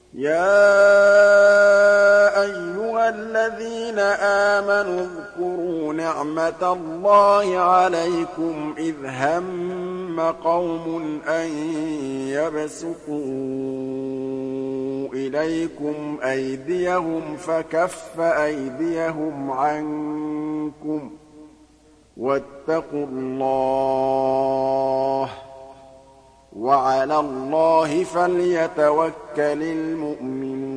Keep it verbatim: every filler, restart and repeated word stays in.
يَا أَيُّهَا الَّذِينَ آمَنُوا اذْكُرُوا نِعْمَةَ اللَّهِ عَلَيْكُمْ إِذْ هَمَّ قَوْمٌ أَن يَبْسُطُوا إِلَيْكُمْ أَيْدِيَهُمْ فَكَفَّ أَيْدِيَهُمْ عَنكُمْ ۖ وَاتَّقُوا اللَّهَ ۚ وَعَلَى اللَّهِ فَلْيَتَوَكَّلِ الْمُؤْمِنُونَ